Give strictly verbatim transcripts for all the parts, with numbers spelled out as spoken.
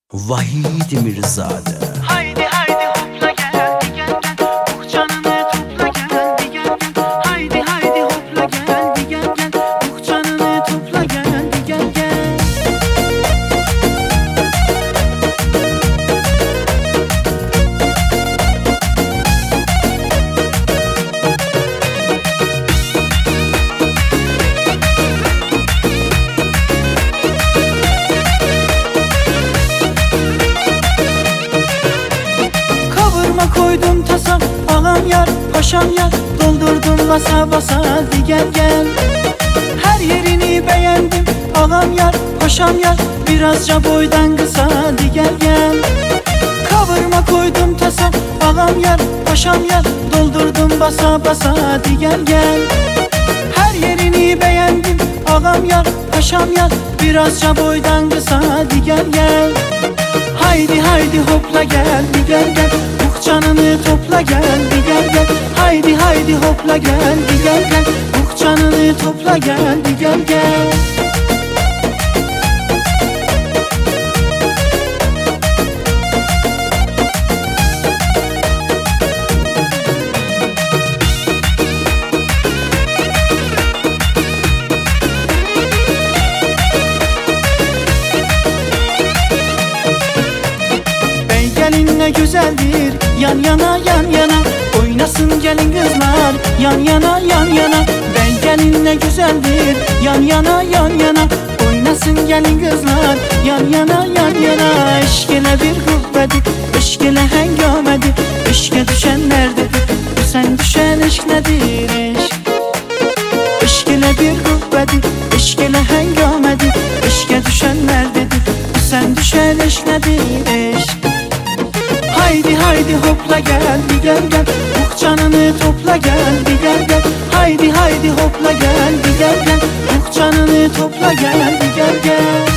Vahid Mirzade. Haydi haydi hopla gel gel gel, uh canını topla gel gel gel. Haydi haydi hopla gel gel gel, uh canını topla gel gel gel. Koydum tasa, ağam yar, paşam yar, doldurdum basa basa, hadi gel gel. Her yerini beğendim, ağam yar, paşam yar, birazca boydan kısa, hadi gel gel. Kavurma koydum tasa, ağam yar, paşam yar, doldurdum basa basa, hadi gel gel. Her yerini beğendim, ağam yar, paşam yar, birazca boydan kısa, hadi gel gel. Haydi haydi hopla gel gel gel, uh canını topla gel gel gel. Haydi haydi hopla gel gel gel, uh canını topla gel gel gel. Gelin ne güzeldir, yan yana yan yana, oynasın gelin kızlar, yan yana yan yana. Ben gelin ne güzeldir, yan yana yan yana, oynasın gelin kızlar, yan yana yan yana. Eşkele bir kuvveti, eşkele hengamedi, eşke düşenlerdedir, bu sen düşen eşk nedir eşk? Eşkele bir kuvveti, eşkele hengamedi, eşke düşenlerdedir, bu sen düşen eşk nedir eşk? Haydi haydi hopla gel gel gel, uh canını topla gel gel gel. Haydi haydi hopla gel gel gel, uh canını topla gel gel gel.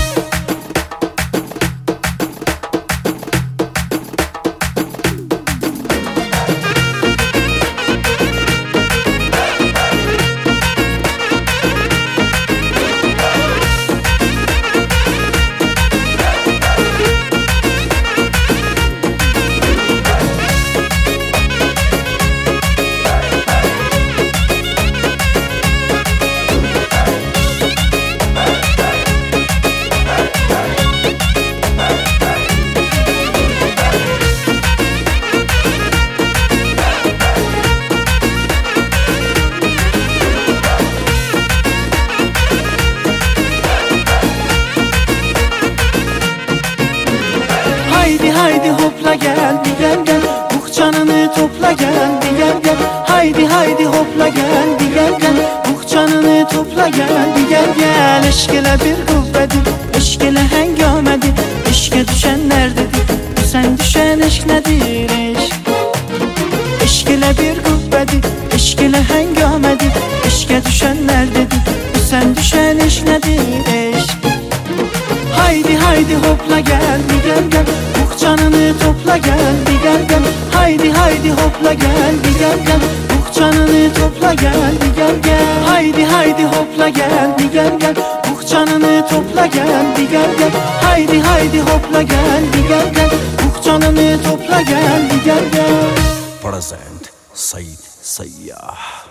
Haydi haydi hopla gel gel gel, uh canını topla gel gel gel. Haydi haydi hopla gel gel gel, uh canını topla gel gel gel. Eşkele bir kuvvetim, eşkele hengamedim, eşke düşenlerdedir, bu sen düşen eşk nedir eşk? Eşkele bir kuvvetim, eşkele hengamedim, eşke düşenlerdedir, bu sen düşen eşk nedir eşk? Haydi haydi hopla gel gel gel, uh canını topla gel gel gel. Haydi haydi hopla gel gel gel, uh canını topla gel gel gel. Haydi haydi hopla gel gel gel, uh canını topla gel gel gel. Haydi haydi hopla gel gel gel, uh canını topla gel gel gel. Present Said Sayyah.